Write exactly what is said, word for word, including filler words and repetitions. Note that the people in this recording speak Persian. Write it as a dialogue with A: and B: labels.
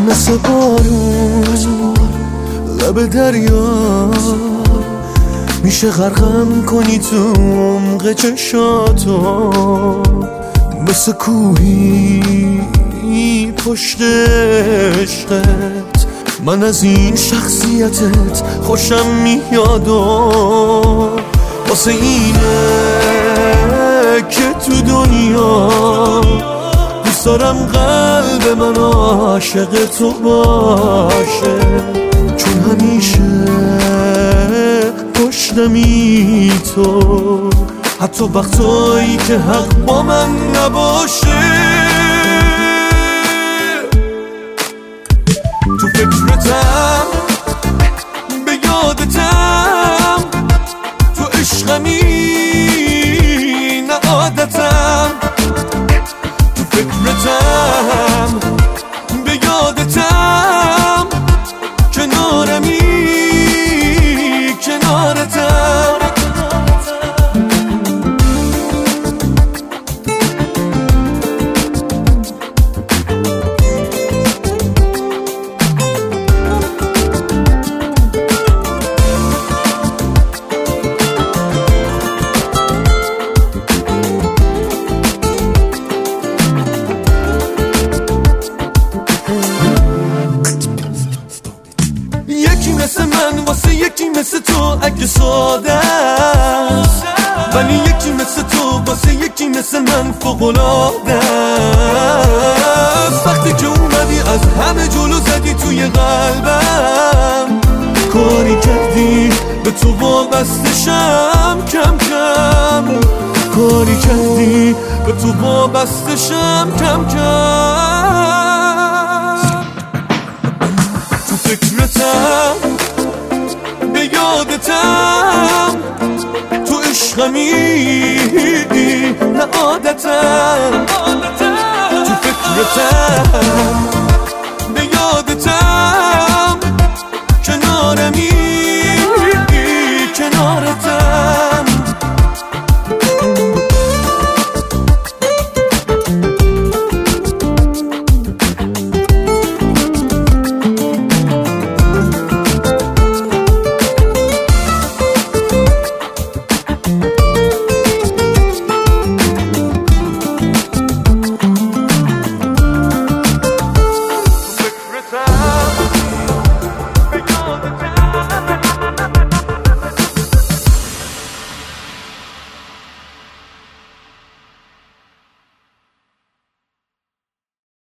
A: مثل بارون لب دریا میشه غرقم کنی تو عمق چشاتو، مثل کوهی پشت عشقت من از این شخصیتت خوشم میاد و واسه اینه که تو دنیا دوست دارم قلب من عاشق تو باشه، چون همیشه پشتمی تو، حتی وقتایی که حق با من نباشه. تو فکرتم به یادتم، تو عشقمی نه عادتم. تو فکرتم به یادتم، کنارمی کنارتم. یکی مثل من واسه یکی مثل تو اگه ساده است، ولی یکی مثل تو واسه یکی مثل من فوق‌العاده است. وقتی که اومدی از همه جلو زدی توی قلبم، کاری کردی به تو وابستشم کم کم، کاری کردی به تو وابستشم کم کم. تو فکرتم به یادتم، تو عشقمی نه عادتم. تو فکرتم